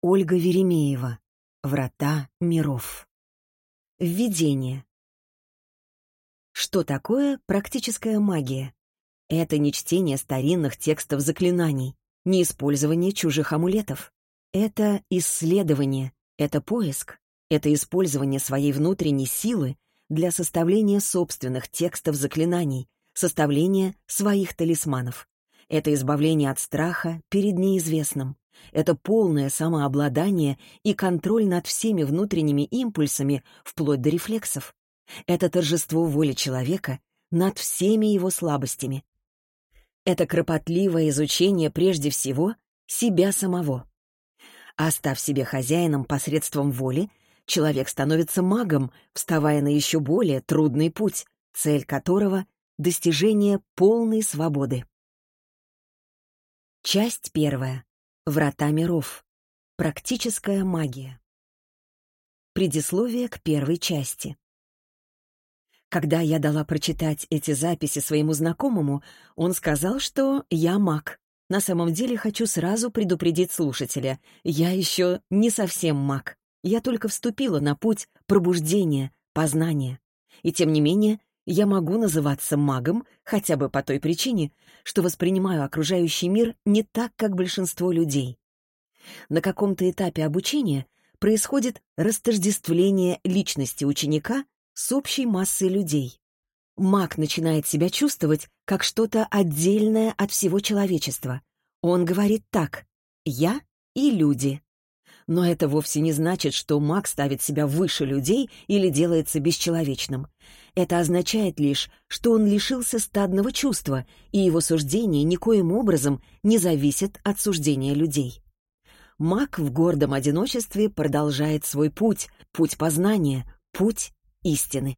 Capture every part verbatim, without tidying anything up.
Ольга Веремеева. Врата миров. Введение. Что такое практическая магия? Это не чтение старинных текстов заклинаний, не использование чужих амулетов. Это исследование, это поиск, это использование своей внутренней силы для составления собственных текстов заклинаний, составления своих талисманов. Это избавление от страха перед неизвестным. Это полное самообладание и контроль над всеми внутренними импульсами, вплоть до рефлексов. Это торжество воли человека над всеми его слабостями. Это кропотливое изучение прежде всего себя самого. А став себе хозяином посредством воли, человек становится магом, вставая на еще более трудный путь, цель которого — достижение полной свободы. Часть первая. Врата миров. Практическая магия. Предисловие к первой части. Когда я дала прочитать эти записи своему знакомому, он сказал, что я маг. На самом деле хочу сразу предупредить слушателя. Я еще не совсем маг. Я только вступила на путь пробуждения, познания. И тем не менее, я могу называться магом хотя бы по той причине, что воспринимаю окружающий мир не так, как большинство людей. На каком-то этапе обучения происходит растождествление личности ученика с общей массой людей. Маг начинает себя чувствовать как что-то отдельное от всего человечества. Он говорит так: «Я и люди». Но это вовсе не значит, что маг ставит себя выше людей или делается бесчеловечным. Это означает лишь, что он лишился стадного чувства, и его суждения никоим образом не зависят от суждения людей. Маг в гордом одиночестве продолжает свой путь, путь познания, путь истины.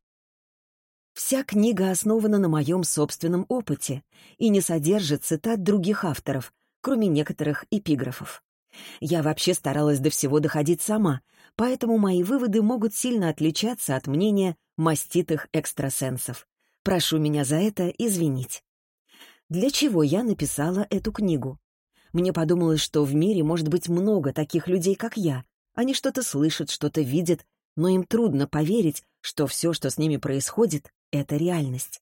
Вся книга основана на моем собственном опыте и не содержит цитат других авторов, кроме некоторых эпиграфов. Я вообще старалась до всего доходить сама, поэтому мои выводы могут сильно отличаться от мнения маститых экстрасенсов. Прошу меня за это извинить. Для чего я написала эту книгу? Мне подумалось, что в мире может быть много таких людей, как я. Они что-то слышат, что-то видят, но им трудно поверить, что все, что с ними происходит, — это реальность.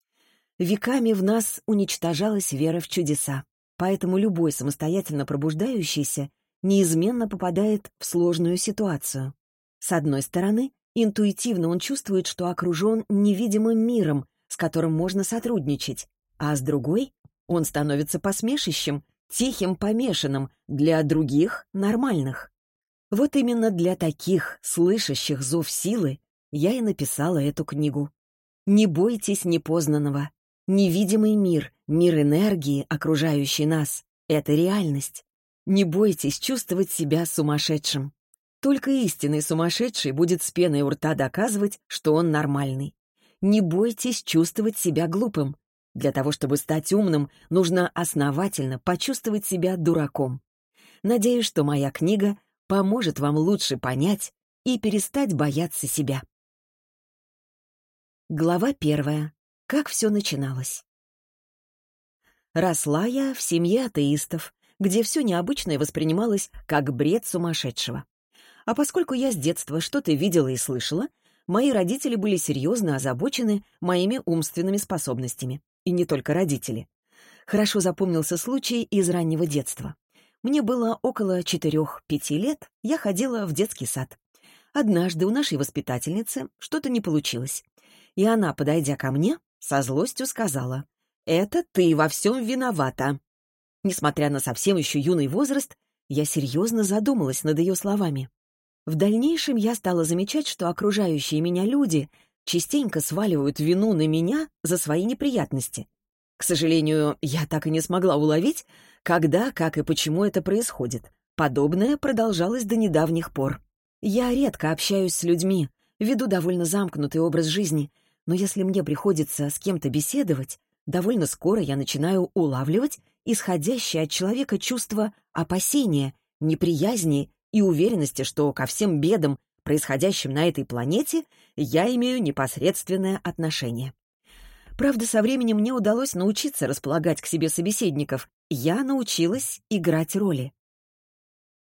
Веками в нас уничтожалась вера в чудеса. Поэтому любой самостоятельно пробуждающийся неизменно попадает в сложную ситуацию. С одной стороны, интуитивно он чувствует, что окружен невидимым миром, с которым можно сотрудничать, а с другой — он становится посмешищем, тихим помешанным для других нормальных. Вот именно для таких, слышащих зов силы, я и написала эту книгу. Не бойтесь непознанного. Невидимый мир, мир энергии, окружающий нас — это реальность. Не бойтесь чувствовать себя сумасшедшим. Только истинный сумасшедший будет с пеной у рта доказывать, что он нормальный. Не бойтесь чувствовать себя глупым. Для того, чтобы стать умным, нужно основательно почувствовать себя дураком. Надеюсь, что моя книга поможет вам лучше понять и перестать бояться себя. Глава первая. Как все начиналось. Росла я в семье атеистов, где все необычное воспринималось как бред сумасшедшего. А поскольку я с детства что-то видела и слышала, мои родители были серьезно озабочены моими умственными способностями. И не только родители. Хорошо запомнился случай из раннего детства. Мне было около четырех-пяти лет, я ходила в детский сад. Однажды у нашей воспитательницы что-то не получилось, и она, подойдя ко мне, со злостью сказала: «Это ты во всем виновата». Несмотря на совсем еще юный возраст, я серьезно задумалась над ее словами. В дальнейшем я стала замечать, что окружающие меня люди частенько сваливают вину на меня за свои неприятности. К сожалению, я так и не смогла уловить, когда, как и почему это происходит. Подобное продолжалось до недавних пор. Я редко общаюсь с людьми, веду довольно замкнутый образ жизни, но если мне приходится с кем-то беседовать, довольно скоро я начинаю улавливать исходящее от человека чувство опасения, неприязни и уверенности, что ко всем бедам, происходящим на этой планете, я имею непосредственное отношение. Правда, со временем мне удалось научиться располагать к себе собеседников. Я научилась играть роли.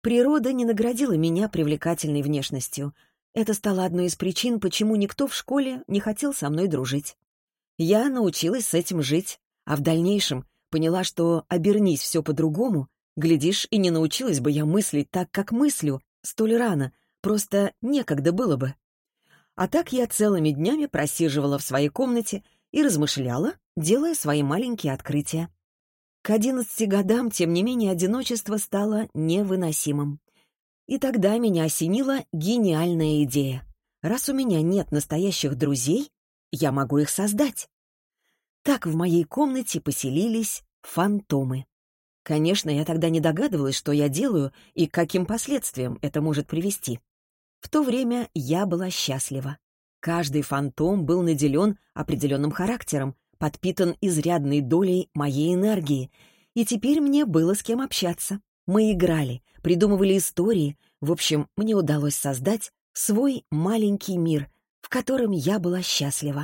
Природа не наградила меня привлекательной внешностью. Это стало одной из причин, почему никто в школе не хотел со мной дружить. Я научилась с этим жить, а в дальнейшем поняла, что обернись все по-другому, глядишь, и не научилась бы я мыслить так, как мыслю, столь рано, просто некогда было бы. А так я целыми днями просиживала в своей комнате и размышляла, делая свои маленькие открытия. К одиннадцати годам, тем не менее, одиночество стало невыносимым. И тогда меня осенила гениальная идея. Раз у меня нет настоящих друзей, я могу их создать. Так в моей комнате поселились фантомы. Конечно, я тогда не догадывалась, что я делаю и к каким последствиям это может привести. В то время я была счастлива. Каждый фантом был наделен определенным характером, подпитан изрядной долей моей энергии, и теперь мне было с кем общаться. Мы играли, придумывали истории, в общем, мне удалось создать свой маленький мир, в котором я была счастлива.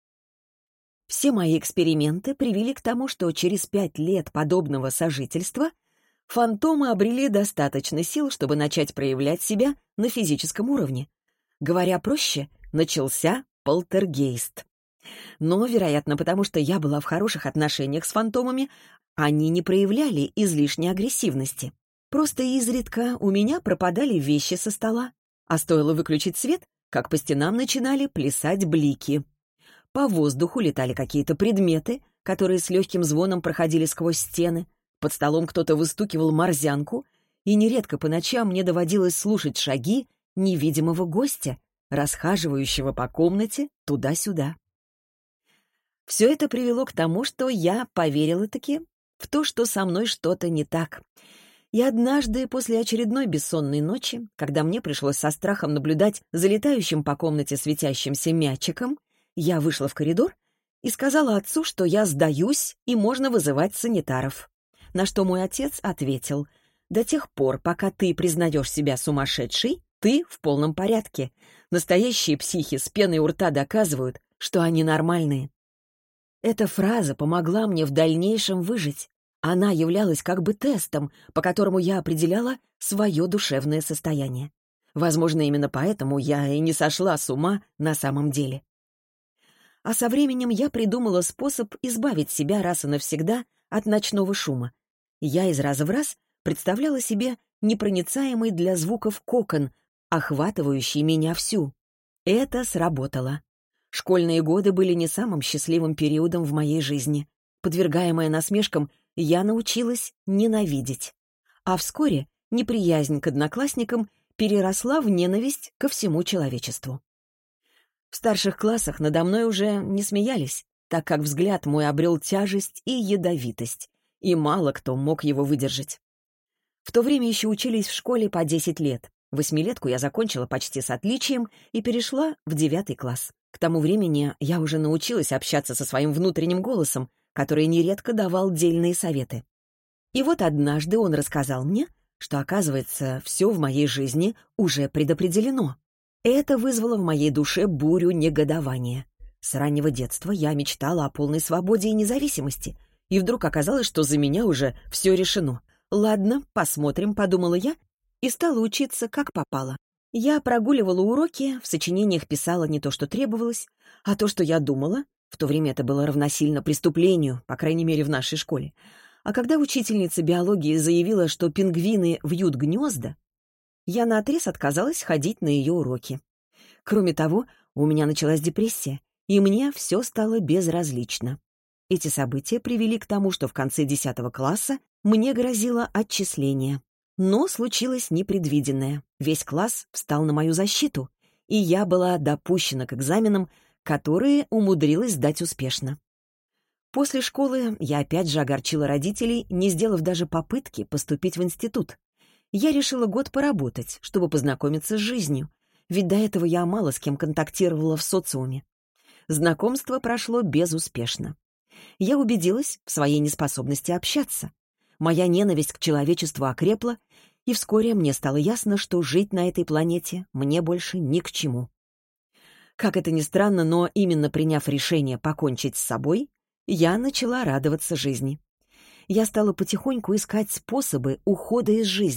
Все мои эксперименты привели к тому, что через пять лет подобного сожительства фантомы обрели достаточно сил, чтобы начать проявлять себя на физическом уровне. Говоря проще, начался полтергейст. Но, вероятно, потому что я была в хороших отношениях с фантомами, они не проявляли излишней агрессивности. Просто изредка у меня пропадали вещи со стола, а стоило выключить свет, как по стенам начинали плясать блики. По воздуху летали какие-то предметы, которые с легким звоном проходили сквозь стены. Под столом кто-то выстукивал морзянку, и нередко по ночам мне доводилось слушать шаги невидимого гостя, расхаживающего по комнате туда-сюда. Все это привело к тому, что я поверила-таки в то, что со мной что-то не так. И однажды, после очередной бессонной ночи, когда мне пришлось со страхом наблюдать за летающим по комнате светящимся мячиком, я вышла в коридор и сказала отцу, что я сдаюсь и можно вызывать санитаров. На что мой отец ответил: «До тех пор, пока ты признаешь себя сумасшедшей, ты в полном порядке. Настоящие психи с пеной у рта доказывают, что они нормальные». Эта фраза помогла мне в дальнейшем выжить. Она являлась как бы тестом, по которому я определяла свое душевное состояние. Возможно, именно поэтому я и не сошла с ума на самом деле. А со временем я придумала способ избавить себя раз и навсегда от ночного шума. Я из раза в раз представляла себе непроницаемый для звуков кокон, охватывающий меня всю. Это сработало. Школьные годы были не самым счастливым периодом в моей жизни. Подвергаемая насмешкам, я научилась ненавидеть. А вскоре неприязнь к одноклассникам переросла в ненависть ко всему человечеству. В старших классах надо мной уже не смеялись, так как взгляд мой обрел тяжесть и ядовитость, и мало кто мог его выдержать. В то время еще учились в школе по десять лет. Восьмилетку я закончила почти с отличием и перешла в девятый класс. К тому времени я уже научилась общаться со своим внутренним голосом, который нередко давал дельные советы. И вот однажды он рассказал мне, что, оказывается, все в моей жизни уже предопределено. Это вызвало в моей душе бурю негодования. С раннего детства я мечтала о полной свободе и независимости, и вдруг оказалось, что за меня уже все решено. «Ладно, посмотрим», — подумала я, и стала учиться как попало. Я прогуливала уроки, в сочинениях писала не то, что требовалось, а то, что я думала. В то время это было равносильно преступлению, по крайней мере, в нашей школе. А когда учительница биологии заявила, что пингвины вьют гнезда, я наотрез отказалась ходить на ее уроки. Кроме того, у меня началась депрессия, и мне все стало безразлично. Эти события привели к тому, что в конце десятого класса мне грозило отчисление. Но случилось непредвиденное. Весь класс встал на мою защиту, и я была допущена к экзаменам, которые умудрилась сдать успешно. После школы я опять же огорчила родителей, не сделав даже попытки поступить в институт. Я решила год поработать, чтобы познакомиться с жизнью, ведь до этого я мало с кем контактировала в социуме. Знакомство прошло безуспешно. Я убедилась в своей неспособности общаться. Моя ненависть к человечеству окрепла, и вскоре мне стало ясно, что жить на этой планете мне больше ни к чему. Как это ни странно, но именно приняв решение покончить с собой, я начала радоваться жизни. Я стала потихоньку искать способы ухода из жизни,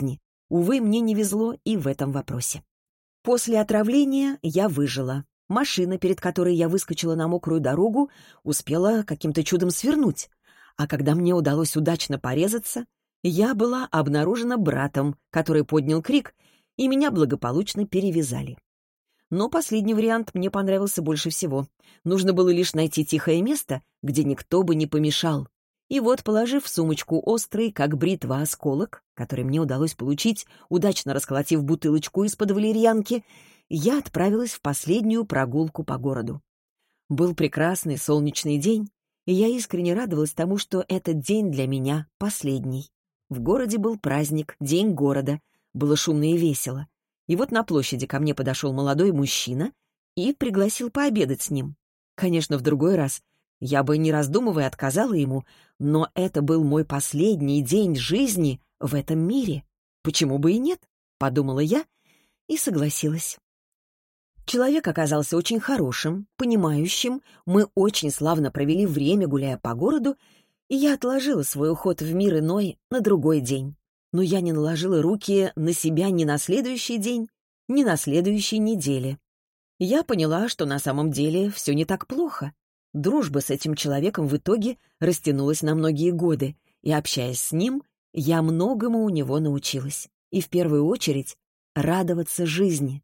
Увы, мне не везло и в этом вопросе. После отравления я выжила. Машина, перед которой я выскочила на мокрую дорогу, успела каким-то чудом свернуть. А когда мне удалось удачно порезаться, я была обнаружена братом, который поднял крик, и меня благополучно перевязали. Но последний вариант мне понравился больше всего. Нужно было лишь найти тихое место, где никто бы не помешал. И вот, положив в сумочку острый, как бритва, осколок, который мне удалось получить, удачно расколотив бутылочку из-под валерьянки, я отправилась в последнюю прогулку по городу. Был прекрасный солнечный день, и я искренне радовалась тому, что этот день для меня последний. В городе был праздник, день города, было шумно и весело. И вот на площади ко мне подошел молодой мужчина и пригласил пообедать с ним. Конечно, в другой раз я бы, не раздумывая, отказала ему, но это был мой последний день жизни в этом мире. Почему бы и нет, подумала я и согласилась. Человек оказался очень хорошим, понимающим, мы очень славно провели время, гуляя по городу, и я отложила свой уход в мир иной на другой день. Но я не наложила руки на себя ни на следующий день, ни на следующей неделе. Я поняла, что на самом деле все не так плохо. Дружба с этим человеком в итоге растянулась на многие годы, и, общаясь с ним, я многому у него научилась. И в первую очередь радоваться жизни.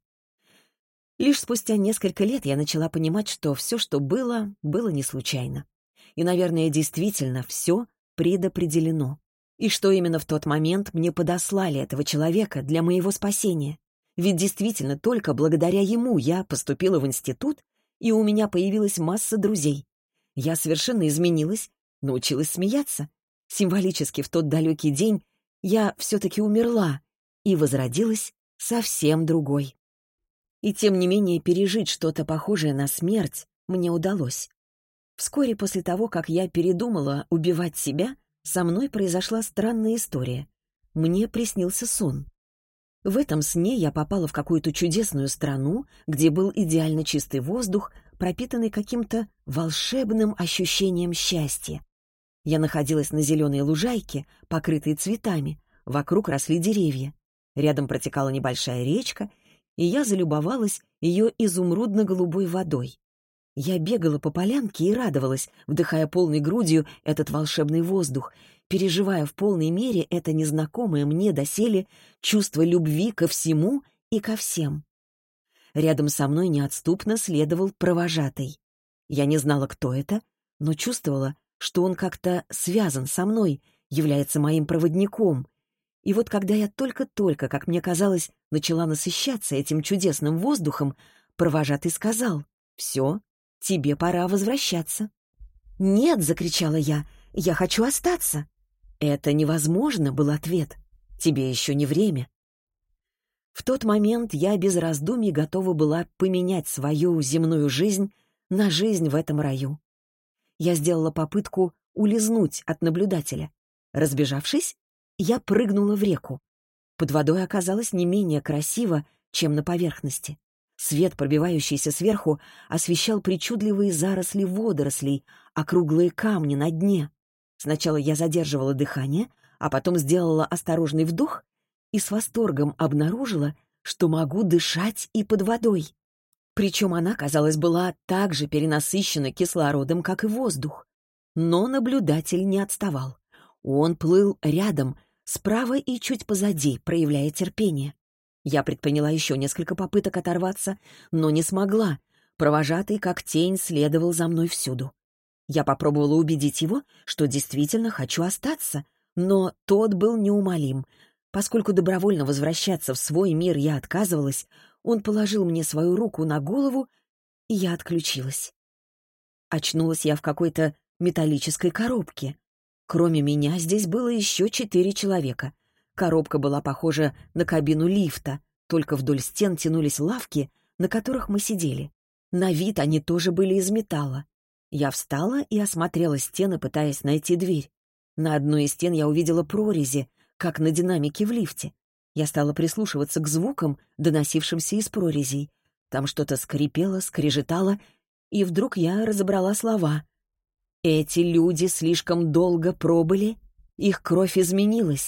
Лишь спустя несколько лет я начала понимать, что все, что было, было не случайно. И, наверное, действительно все предопределено. И что именно в тот момент мне подослали этого человека для моего спасения. Ведь действительно только благодаря ему я поступила в институт, и у меня появилась масса друзей. Я совершенно изменилась, научилась смеяться. Символически в тот далекий день я все-таки умерла и возродилась совсем другой. И тем не менее пережить что-то похожее на смерть мне удалось. Вскоре после того, как я передумала убивать себя, со мной произошла странная история. Мне приснился сон. В этом сне я попала в какую-то чудесную страну, где был идеально чистый воздух, пропитанный каким-то волшебным ощущением счастья. Я находилась на зеленой лужайке, покрытой цветами, вокруг росли деревья. Рядом протекала небольшая речка, и я залюбовалась ее изумрудно-голубой водой. Я бегала по полянке и радовалась, вдыхая полной грудью этот волшебный воздух, переживая в полной мере это незнакомое мне доселе чувство любви ко всему и ко всем. Рядом со мной неотступно следовал провожатый. Я не знала, кто это, но чувствовала, что он как-то связан со мной, является моим проводником. И вот когда я только-только, как мне казалось, начала насыщаться этим чудесным воздухом, провожатый сказал: «Все, тебе пора возвращаться». «Нет», — закричала я, — «я хочу остаться». «Это невозможно», — был ответ. «Тебе еще не время». В тот момент я без раздумий готова была поменять свою земную жизнь на жизнь в этом раю. Я сделала попытку улизнуть от наблюдателя. Разбежавшись, я прыгнула в реку. Под водой оказалось не менее красиво, чем на поверхности. Свет, пробивающийся сверху, освещал причудливые заросли водорослей, округлые камни на дне. Сначала я задерживала дыхание, а потом сделала осторожный вдох и с восторгом обнаружила, что могу дышать и под водой. Причем она, казалось, была так же перенасыщена кислородом, как и воздух. Но наблюдатель не отставал. Он плыл рядом, справа и чуть позади, проявляя терпение. Я предприняла еще несколько попыток оторваться, но не смогла. Провожатый, как тень, следовал за мной всюду. Я попробовала убедить его, что действительно хочу остаться, но тот был неумолим. Поскольку добровольно возвращаться в свой мир я отказывалась, он положил мне свою руку на голову, и я отключилась. Очнулась я в какой-то металлической коробке. Кроме меня здесь было еще четыре человека. Коробка была похожа на кабину лифта, только вдоль стен тянулись лавки, на которых мы сидели. На вид они тоже были из металла. Я встала и осмотрела стены, пытаясь найти дверь. На одной из стен я увидела прорези, как на динамике в лифте. Я стала прислушиваться к звукам, доносившимся из прорезей. Там что-то скрипело, скрежетало, и вдруг я разобрала слова. «Эти люди слишком долго пробыли, их кровь изменилась.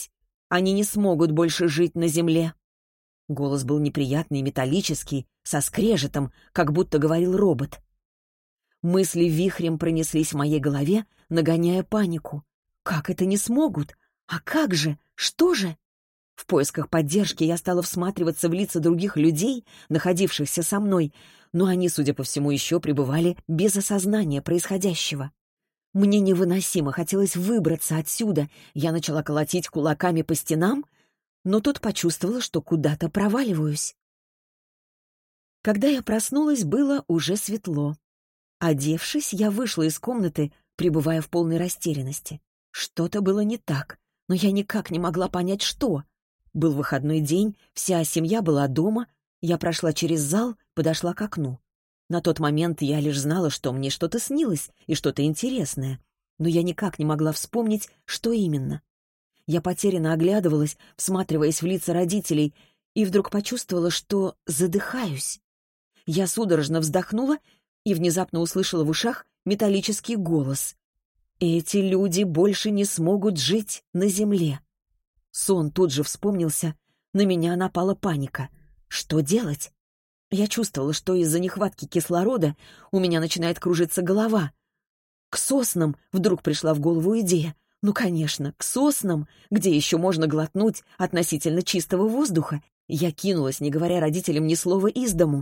Они не смогут больше жить на земле». Голос был неприятный, металлический, со скрежетом, как будто говорил робот. Мысли вихрем пронеслись в моей голове, нагоняя панику. «Как это не смогут? А как же? Что же?» В поисках поддержки я стала всматриваться в лица других людей, находившихся со мной, но они, судя по всему, еще пребывали без осознания происходящего. Мне невыносимо хотелось выбраться отсюда. Я начала колотить кулаками по стенам, но тут почувствовала, что куда-то проваливаюсь. Когда я проснулась, было уже светло. Одевшись, я вышла из комнаты, пребывая в полной растерянности. Что-то было не так, но я никак не могла понять, что. Был выходной день, вся семья была дома. Я прошла через зал, подошла к окну. На тот момент я лишь знала, что мне что-то снилось и что-то интересное, но я никак не могла вспомнить, что именно. Я потерянно оглядывалась, всматриваясь в лица родителей, и вдруг почувствовала, что задыхаюсь. Я судорожно вздохнула и внезапно услышала в ушах металлический голос. «Эти люди больше не смогут жить на земле». Сон тут же вспомнился, на меня напала паника. Что делать? Я чувствовала, что из-за нехватки кислорода у меня начинает кружиться голова. К соснам вдруг пришла в голову идея. Ну, конечно, к соснам, где еще можно глотнуть относительно чистого воздуха. Я кинулась, не говоря родителям ни слова, из дому.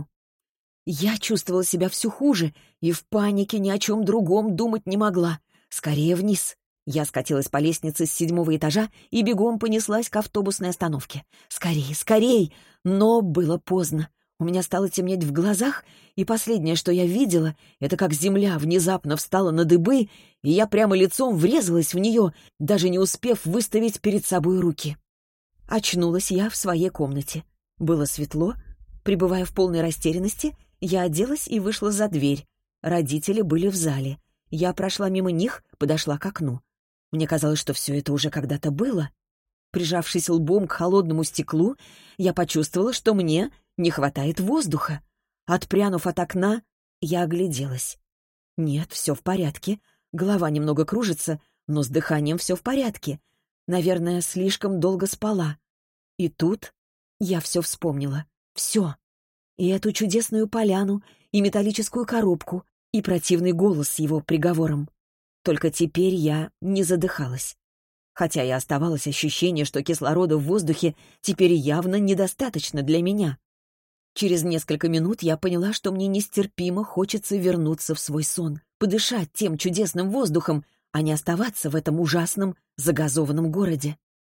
Я чувствовала себя все хуже и в панике ни о чем другом думать не могла. Скорее вниз. Я скатилась по лестнице с седьмого этажа и бегом понеслась к автобусной остановке. Скорей, скорей! Но было поздно. У меня стало темнеть в глазах, и последнее, что я видела, это как земля внезапно встала на дыбы, и я прямо лицом врезалась в нее, даже не успев выставить перед собой руки. Очнулась я в своей комнате. Было светло. Пребывая в полной растерянности, я оделась и вышла за дверь. Родители были в зале. Я прошла мимо них, подошла к окну. Мне казалось, что все это уже когда-то было. Прижавшись лбом к холодному стеклу, я почувствовала, что мне не хватает воздуха. Отпрянув от окна, я огляделась. Нет, все в порядке. Голова немного кружится, но с дыханием все в порядке. Наверное, слишком долго спала. И тут я все вспомнила. Все. И эту чудесную поляну, и металлическую коробку, и противный голос с его приговором. Только теперь я не задыхалась. Хотя и оставалось ощущение, что кислорода в воздухе теперь явно недостаточно для меня. Через несколько минут я поняла, что мне нестерпимо хочется вернуться в свой сон, подышать тем чудесным воздухом, а не оставаться в этом ужасном загазованном городе.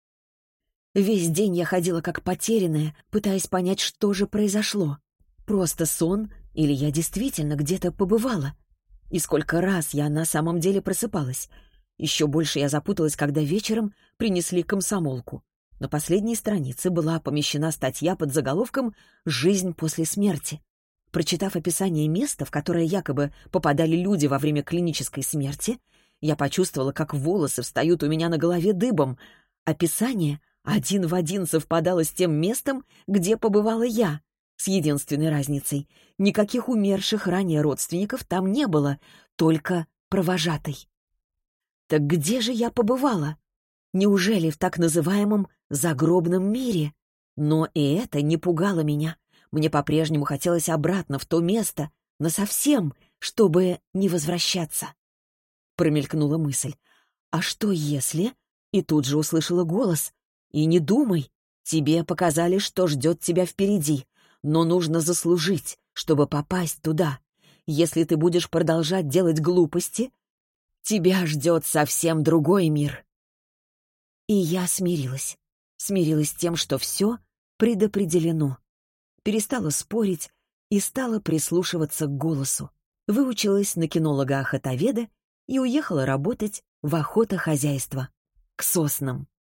Весь день я ходила как потерянная, пытаясь понять, что же произошло. Просто сон или я действительно где-то побывала? И сколько раз я на самом деле просыпалась? Еще больше я запуталась, когда вечером принесли комсомолку. На последней странице была помещена статья под заголовком «Жизнь после смерти». Прочитав описание места, в которое якобы попадали люди во время клинической смерти, я почувствовала, как волосы встают у меня на голове дыбом. Описание один в один совпадало с тем местом, где побывала я, с единственной разницей. Никаких умерших ранее родственников там не было, только провожатый. Так где же я побывала? Неужели в так называемом загробном мире? Но и это не пугало меня. Мне по-прежнему хотелось обратно в то место, насовсем, чтобы не возвращаться. Промелькнула мысль. А что если... И тут же услышала голос. И не думай, тебе показали, что ждет тебя впереди. Но нужно заслужить, чтобы попасть туда. Если ты будешь продолжать делать глупости, тебя ждет совсем другой мир. И я смирилась. Смирилась с тем, что все предопределено. Перестала спорить и стала прислушиваться к голосу. Выучилась на кинолога-охотоведа и уехала работать в охотохозяйство к соснам.